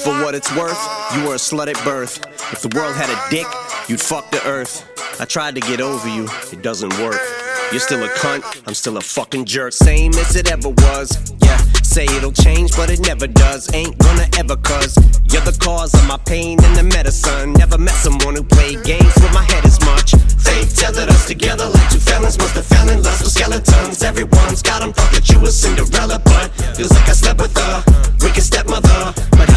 For what it's worth, you were a slut at birth. If the world had a dick, you'd fuck the earth. I tried to get over you, it doesn't work. You're still a cunt, I'm still a fucking jerk. Same as it ever was, yeah. Say it'll change, but it never does. Ain't gonna ever, cause you're the cause of my pain and the medicine. Never met someone who played games with my head as much. Fate tethered us together like two felons must have fell in lust with skeletons. Everyone's got 'em, thought that you were Cinderella, but feels like I slept with her wicked stepmother. But